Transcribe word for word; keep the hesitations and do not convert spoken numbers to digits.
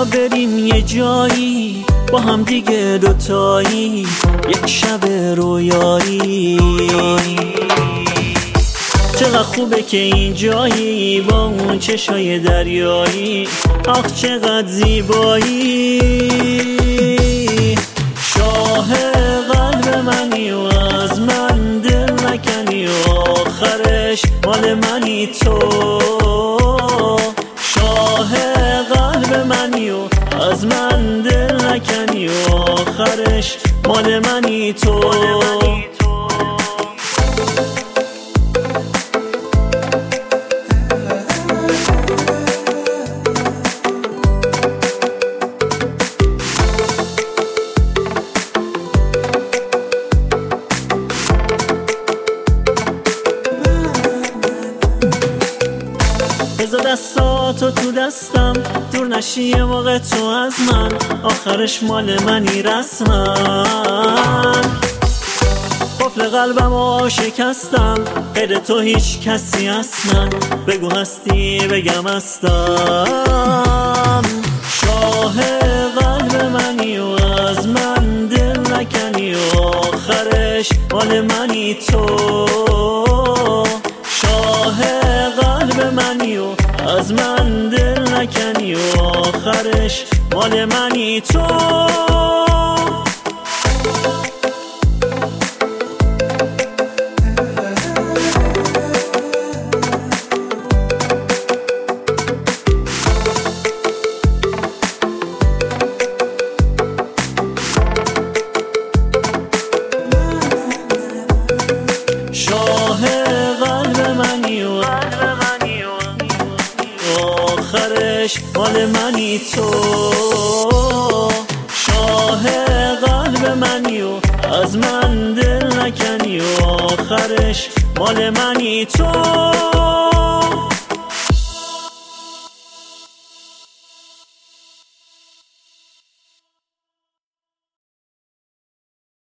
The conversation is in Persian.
بیا بریم یه جایی با هم دیگه دوتایی، یک شب رویایی. چقدر خوبه که این جایی با اون چشای دریایی، آخ چقدر زیبایی. شاه قلب منی و از من دل نکنی و آخرش مال منی تو. شاه قلب منی و از من دل نکنی و آخرش مال منی تو. بذار دستاتو تو دستم، دور نشی یه موقع تو از من، آخرش مال منی رسمن. قفل قلبمو شکستم، غیر تو هیچ کسی اصلا، بگو هستی بگم هستم. شاه قلب منی و از من دل نکنی و آخرش مال منی تو. شاه قلب منی و از من دل نکنی و آخرش مال منی تو. شاه قلب منی و آخرش مال منی تو. شاه قلب منی و از من دل نکنی و آخرش مال منی تو.